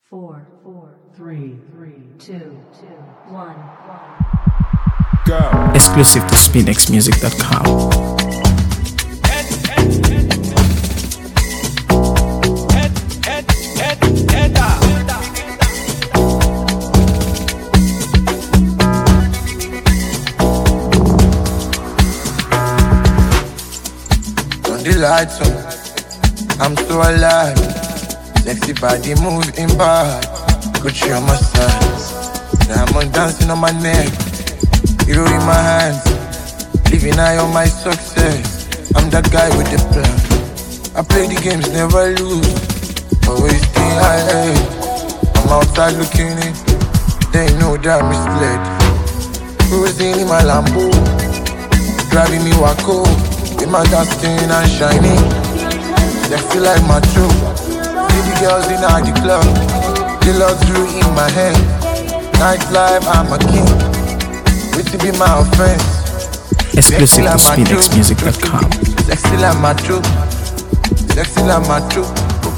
4, 3, 2, 1. Go. Exclusive to SpinXmusic.com. The lights on, I'm so alive. Sexy body moving bad, Gucci on my side. Diamond dancing on my neck, hero in my hands, living high on my success. I'm that guy with the plan. I play the games, never lose, always stay ahead. I'm outside looking in, they know that I'm misled. Cruising in my Lambo, driving me wacko. With my dark skin and shiny, sexy like my true. See the girls in the club, the luxury in my hand. Nightlife, I'm a king. With to be my offense. Exclusive to SpinXmusic.com. Sexy like my true, sexy like my true.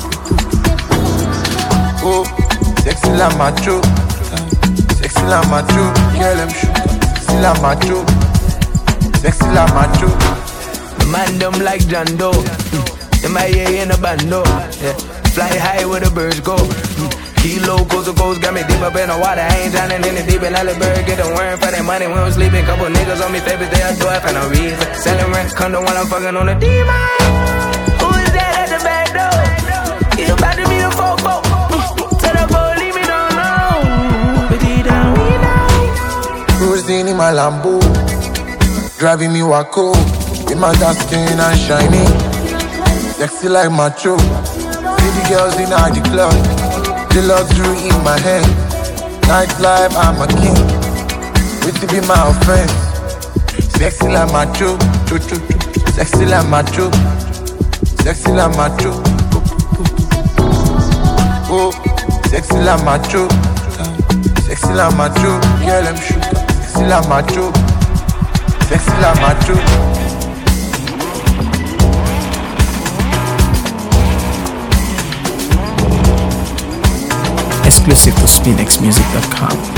Oh, sexy like my true, sexy like my true. Girl, I'm shoot, sexy like my true, sexy like my true. Man, them like John Doe. In my ear in a bando. Yeah. Fly high where the birds go. Kilo, coast to coast, got me deep up in the water. I ain't drowning in the deep in Alibird. Get a worm for that money when I'm sleeping. Couple niggas on me, baby, they adore it for no reason. Selling rent, condo while I'm fucking on the demon. Who is that at the back door? You about to be the fofo. Tell the police we don't know. But deep down we know. Cruising in my Lambo, driving me wacko. With my dark skin and shiny, sexy like macho. See the girls in the club, the luxury in my hand. Nightlife, I'm a king. With to be my offense. Sexy like macho, sexy like macho, sexy like macho. Oh, sexy like macho, sexy like macho. Girl, I'm shooter, sexy like macho, sexy like macho. Exclusive to SpinXmusic.com.